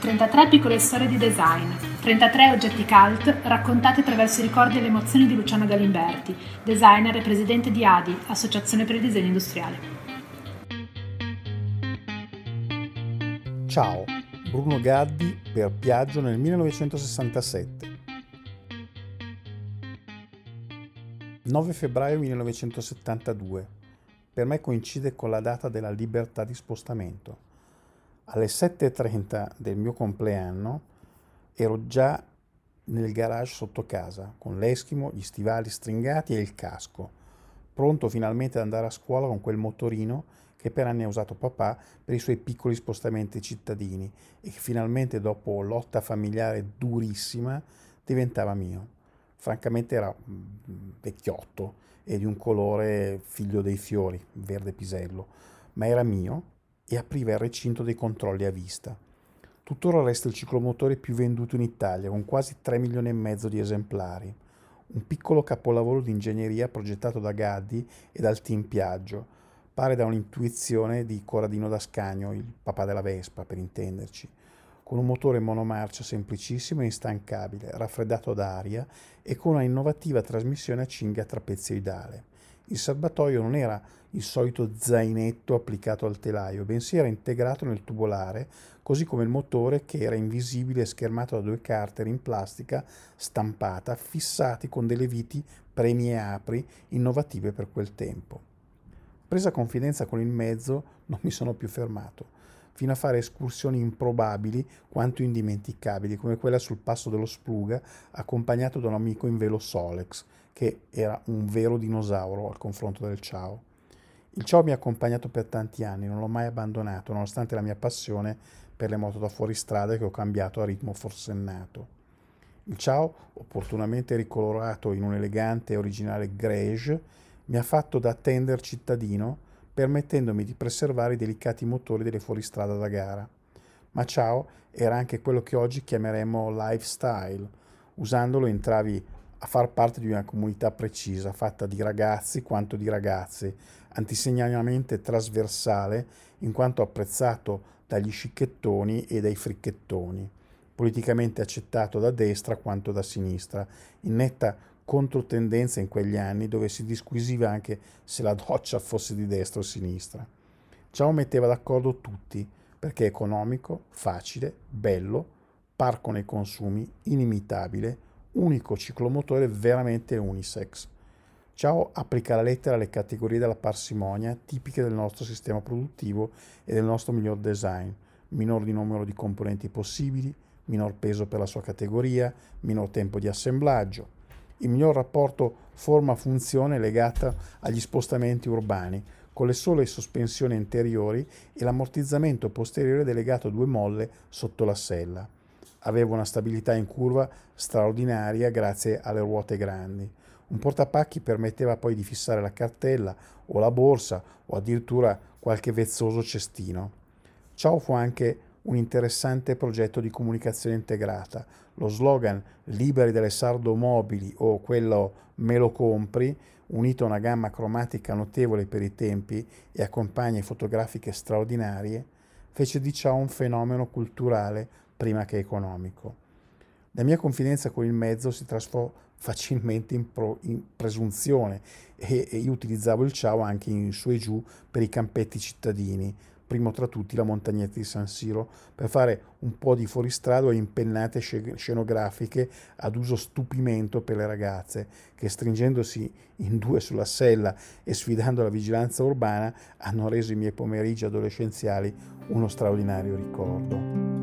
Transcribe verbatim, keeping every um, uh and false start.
trentatré piccole storie di design, trentatré oggetti cult raccontati attraverso i ricordi e le emozioni di Luciano Galimberti, designer e presidente di A D I, Associazione per il Disegno Industriale. Ciao, Bruno Gaddi per Piaggio nel millenovecentosessantasette. nove febbraio millenovecentosettantadue. Per me coincide con la data della libertà di spostamento. Alle sette e trenta del mio compleanno ero già nel garage sotto casa, con l'eschimo, gli stivali stringati e il casco, pronto finalmente ad andare a scuola con quel motorino che per anni ha usato papà per i suoi piccoli spostamenti cittadini e che finalmente, dopo lotta familiare durissima, diventava mio. Francamente era vecchiotto e di un colore figlio dei fiori, verde pisello, ma era mio e apriva il recinto dei controlli a vista. Tuttora resta il ciclomotore più venduto in Italia, con quasi tre milioni e mezzo di esemplari. Un piccolo capolavoro di ingegneria progettato da Gaddi e dal team Piaggio. Pare da un'intuizione di Corradino d'Ascagno, il papà della Vespa, per intenderci. Con un motore monomarcia semplicissimo e instancabile, raffreddato ad aria e con una innovativa trasmissione a cinghia trapezoidale. Il serbatoio non era il solito zainetto applicato al telaio, bensì era integrato nel tubolare, così come il motore, che era invisibile e schermato da due carter in plastica stampata, fissati con delle viti premi e apri innovative per quel tempo. Presa confidenza con il mezzo, non mi sono più fermato, fino a fare escursioni improbabili quanto indimenticabili, come quella sul passo dello Spluga, accompagnato da un amico in velo Solex, che era un vero dinosauro al confronto del Ciao. Il Ciao mi ha accompagnato per tanti anni, non l'ho mai abbandonato, nonostante la mia passione per le moto da fuoristrada che ho cambiato a ritmo forsennato. Il Ciao, opportunamente ricolorato in un elegante e originale grege, mi ha fatto da tender cittadino, permettendomi di preservare i delicati motori delle fuoristrada da gara. Ma Ciao era anche quello che oggi chiameremmo lifestyle. Usandolo entravi a far parte di una comunità precisa, fatta di ragazzi quanto di ragazze, antisegnalmente trasversale, in quanto apprezzato dagli scicchettoni e dai fricchettoni, politicamente accettato da destra quanto da sinistra, in netta controtendenza in quegli anni dove si disquisiva anche se la doccia fosse di destra o sinistra. Ciao metteva d'accordo tutti, perché è economico, facile, bello, parco nei consumi, inimitabile, unico ciclomotore veramente unisex. Ciao applica la lettera alle categorie della parsimonia tipiche del nostro sistema produttivo e del nostro miglior design: minor di numero di componenti possibili, minor peso per la sua categoria, minor tempo di assemblaggio, il miglior rapporto forma-funzione legata agli spostamenti urbani, con le sole sospensioni anteriori e l'ammortizzamento posteriore delegato a due molle sotto la sella. Aveva una stabilità in curva straordinaria grazie alle ruote grandi. Un portapacchi permetteva poi di fissare la cartella o la borsa o addirittura qualche vezzoso cestino. Ciao fu anche un interessante progetto di comunicazione integrata. Lo slogan "Liberi dalle sardomobili" o quello "Me lo compri", unito a una gamma cromatica notevole per i tempi e a compagne fotografiche straordinarie, fece di Ciao un fenomeno culturale prima che economico. La mia confidenza con il mezzo si trasformò facilmente in, pro, in presunzione e, e io utilizzavo il Ciao anche in su e giù per i campetti cittadini, primo tra tutti la montagnetta di San Siro, per fare un po' di fuoristrada e impennate scenografiche ad uso stupimento per le ragazze, che stringendosi in due sulla sella e sfidando la vigilanza urbana hanno reso i miei pomeriggi adolescenziali uno straordinario ricordo.